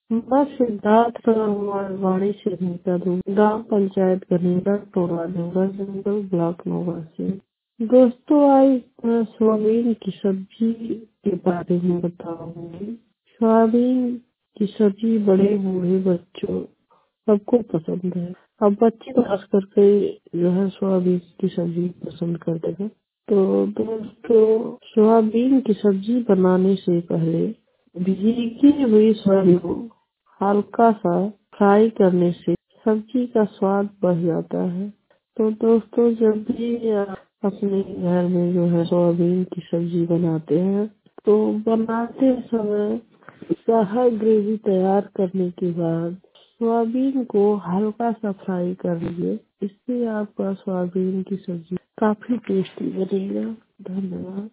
मैं सिद्धार्थ वाणी से निकलूँ, ग्राम पंचायत गनीरा, टोला देवरा जंगल, ब्लॉक नवासी। दोस्तों, आज मैं सोयाबीन की सब्जी के बारे में बताऊंगी। सोयाबीन की सब्जी बड़े बूढ़े बच्चों सबको पसंद है। अब बच्चे खास करके जो है सोयाबीन की सब्जी पसंद करते हैं। तो दोस्तों, सोयाबीन की सब्जी बनाने से पहले भीगी हुई सोयाबीन को हल्का सा फ्राई करने से सब्जी का स्वाद बढ़ जाता है। तो दोस्तों, जब भी आप अपने घर में जो है सोयाबीन की सब्जी बनाते हैं तो बनाते समय साहा ग्रेवी तैयार करने के बाद सोयाबीन को हल्का सा फ्राई कर लीजिए। इससे आपका सोयाबीन की सब्जी काफी टेस्टी बनेगा। धन्यवाद।